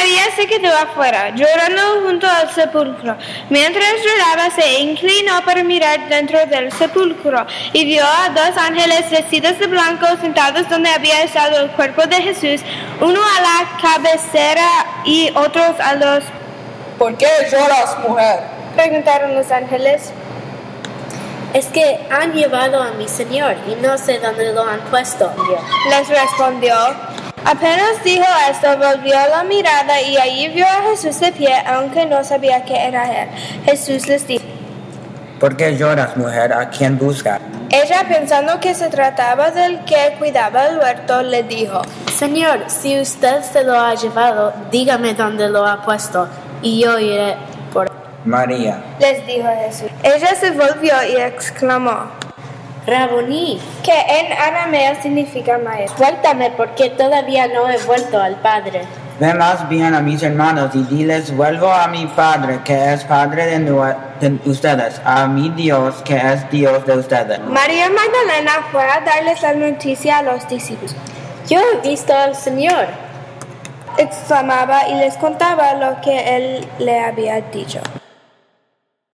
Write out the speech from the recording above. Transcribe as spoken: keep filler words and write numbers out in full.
María se quedó afuera, llorando junto al sepulcro. Mientras lloraba, se inclinó para mirar dentro del sepulcro y vio a dos ángeles vestidos de blanco sentados donde había estado el cuerpo de Jesús, uno a la cabecera y otros a los... ¿Por qué lloras, mujer?, preguntaron los ángeles. Es que han llevado a mi Señor y no sé dónde lo han puesto. Les respondió. Apenas dijo esto, volvió la mirada y allí vio a Jesús de pie, aunque no sabía que era él. Jesús les dijo: ¿Por qué lloras, mujer? ¿A quién buscas? Ella, pensando que se trataba del que cuidaba el huerto, le dijo: Señor, si usted se lo ha llevado, dígame dónde lo ha puesto y yo iré por... María. Les dijo Jesús. Ella se volvió y exclamó: Rabuní, que en arameo significa maestro. Suéltame porque todavía no he vuelto al Padre. Ve más bien a mis hermanos y diles: vuelvo a mi Padre, que es Padre de, nu- de ustedes, a mi Dios, que es Dios de ustedes. María Magdalena fue a darles la noticia a los discípulos. Yo he visto al Señor, exclamaba y les contaba lo que él le había dicho.